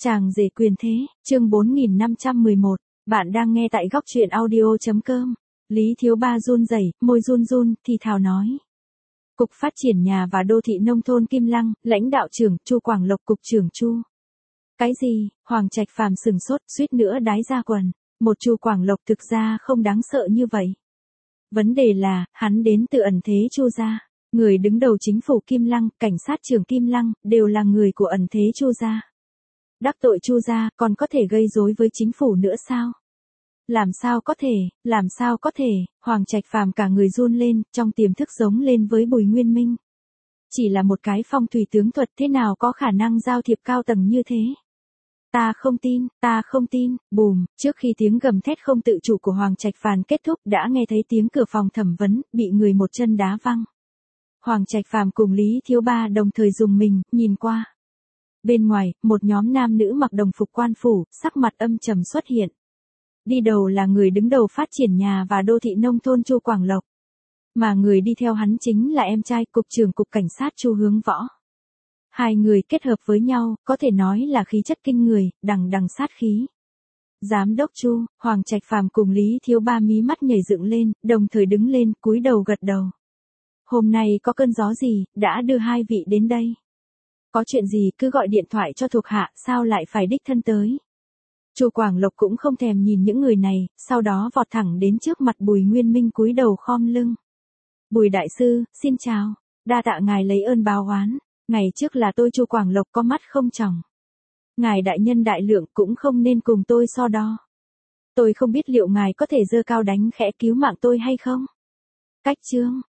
Chàng rể quyền thế, chương 4511, bạn đang nghe tại góc truyện audio.com. Lý Thiếu Ba run rẩy, môi run run, thì thào nói. Cục Phát triển Nhà và Đô thị Nông thôn Kim Lăng, lãnh đạo trưởng Chu Quảng Lộc cục trưởng Chu. Cái gì? Hoàng Trạch Phàm sừng sốt, suýt nữa đái ra quần. Một Chu Quảng Lộc thực ra không đáng sợ như vậy. Vấn đề là, hắn đến từ ẩn thế Chu gia. Người đứng đầu chính phủ Kim Lăng, cảnh sát trưởng Kim Lăng, đều là người của ẩn thế Chu gia. Đắc tội Chu gia, còn có thể gây rối với chính phủ nữa sao? Làm sao có thể, Hoàng Trạch Phàm cả người run lên, trong tiềm thức giống lên với Bùi Nguyên Minh. Chỉ là một cái phong thủy tướng thuật thế nào có khả năng giao thiệp cao tầng như thế? Ta không tin, bùm, trước khi tiếng gầm thét không tự chủ của Hoàng Trạch Phàm kết thúc đã nghe thấy tiếng cửa phòng thẩm vấn, bị người một chân đá văng. Hoàng Trạch Phàm cùng Lý Thiếu Ba đồng thời dùng mình, nhìn qua. Bên ngoài, một nhóm nam nữ mặc đồng phục quan phủ, sắc mặt âm trầm xuất hiện. Đi đầu là người đứng đầu Phát triển Nhà và Đô thị Nông thôn Chu Quảng Lộc. Mà người đi theo hắn chính là em trai cục trưởng cục cảnh sát Chu Hướng Võ. Hai người kết hợp với nhau, có thể nói là khí chất kinh người, đằng đằng sát khí. Giám đốc Chu, Hoàng Trạch Phàm cùng Lý Thiếu Ba mí mắt nhảy dựng lên, đồng thời đứng lên, cúi đầu gật đầu. Hôm nay có cơn gió gì, đã đưa hai vị đến đây? Có chuyện gì cứ gọi điện thoại cho thuộc hạ, sao lại phải đích thân tới? Chu Quảng Lộc cũng không thèm nhìn những người này, sau đó vọt thẳng đến trước mặt Bùi Nguyên Minh cúi đầu khom lưng. Bùi đại sư, xin chào, đa tạ ngài lấy ơn báo oán, ngày trước là tôi Chu Quảng Lộc có mắt không tròng. Ngài đại nhân đại lượng cũng không nên cùng tôi so đo. Tôi không biết liệu ngài có thể giơ cao đánh khẽ cứu mạng tôi hay không? Cách chương,